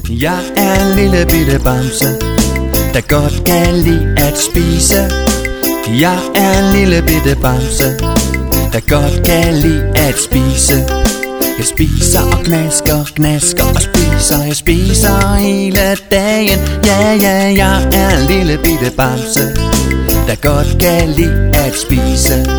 Jeg er en lille bitte bamse, der godt kan lide at spise. Jeg er en lille bitte bamse, der godt kan lide at spise. Jeg spiser og knasker og spiser. Jeg spiser hele dagen. Ja, jeg er en lille bitte bamse, der godt kan lide at spise.